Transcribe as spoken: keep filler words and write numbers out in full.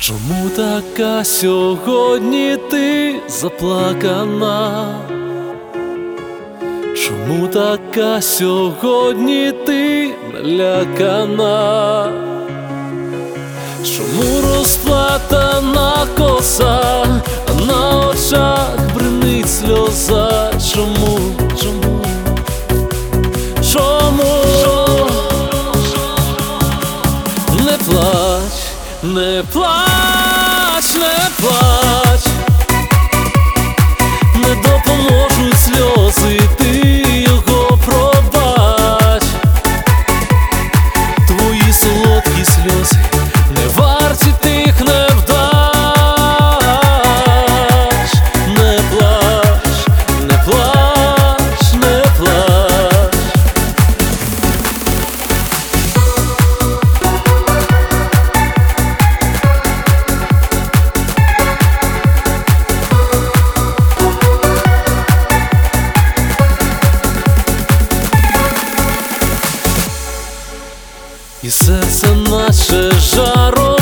Чому така сьогодні ти заплакана? Чому така сьогодні ти налякана? Чому розплатана коса, а на очах бринить сльоза? Чому, чому, чому? Не плач, не плач, не плач, не допоможуть сльози, ти його пробач. Твої солодкі сльози не варті тих невдач. Не плач, не плач, не плач. І серце наче жаром